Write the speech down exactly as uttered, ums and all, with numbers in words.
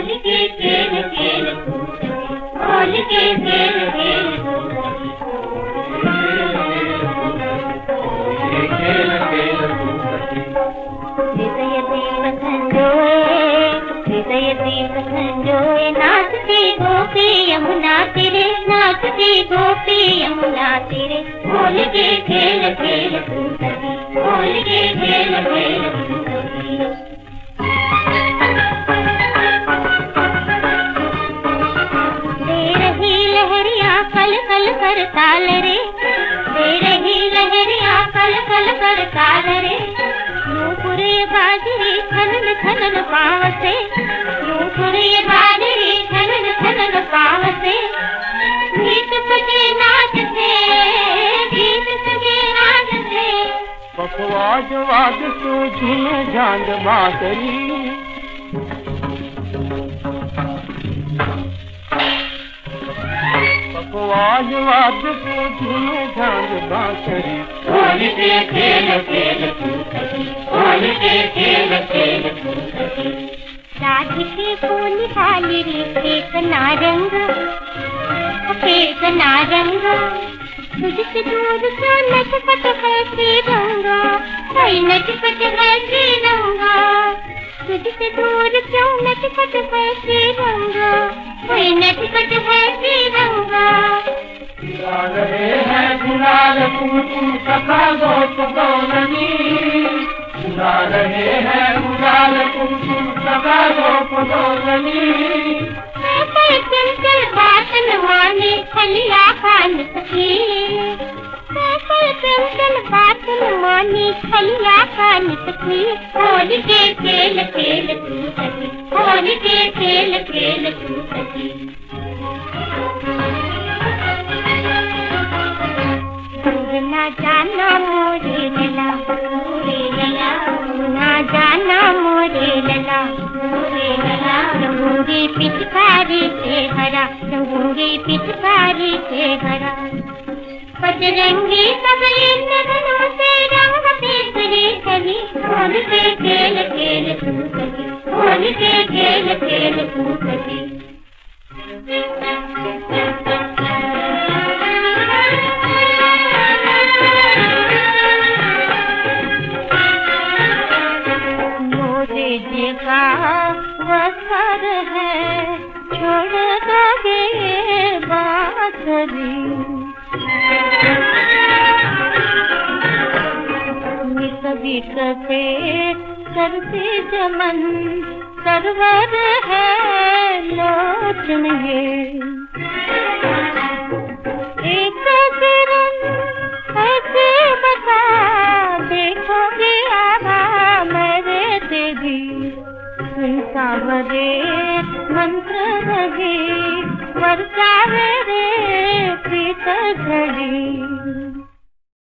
होली के खेल खेल तू सखी, होली के खेल खेल तू सखी, खेल खेल तू सखी। हृदय दीप संजोए, हृदय दीप संजोए, नाचती गोपी यमुना तीरे, नाचती गोपी यमुना तीरे, होली के खेल खेल तू सखी, होली के खेल खेल तू सखी। दे रही लहरिया कल कल कर ताल रे, दे रही लहरिया कल कल कर ताल रे, नूपुरे बाजरी खनन खनन पाँव से, नूपुरे बाजरी खनन खनन पाँव से, गीत सजे नाच से, गीत सजे नाच से, पखवाज वाद तो झूमे झांझ बांसुरी, पखवाज वाद तो झूमे झांझ बांसुरी, होली के खेल खेल तू सखी, होली के खेल खेल तू सखी। राधिके को निहाली रे एक नारंग, एक नारंग, तुझसे दूर क्यों नटपट है श्रीरंगा, कोई नटपट है श्रीरंगा, तुझसे दूर क्यों नटपट है श्रीरंगा, कोई नटपट है श्रीरंगा। उड़ा रहे हैं गुलाल कुमकुम सखा गोप गौरनी, उड़ा रहे हैं गुलाल कुमकुम सखा गोप गौरनी, चंचल बात न माने खलिया खान सखी, चंचल बात न माने खलिया खान सखी, होली के खेल खेल तू सखी, होली के खेल खेल तू सखी। दूर ना जाना मोरे लला, मोरे लला, ना जाना मोरे लला, मोरे लला, रंगूंगी पिचकारी से भरा, रंगूंगी पिचकारी से भरा, बजरंगी सबले नगनों से रंग बिखरे कली, होली के खेल खेल तू सखी, होली के खेल खेल तू सखी। का वसर है छोड़ दोगे बांसुरी, नित बिट पे करते चमन सरवर है लोचन ये, एक किरण ऐसे बता देखोगे आभा मेरे तेरी, सावरे मंत्र लगे वर्षावे रे प्रीत घड़ी।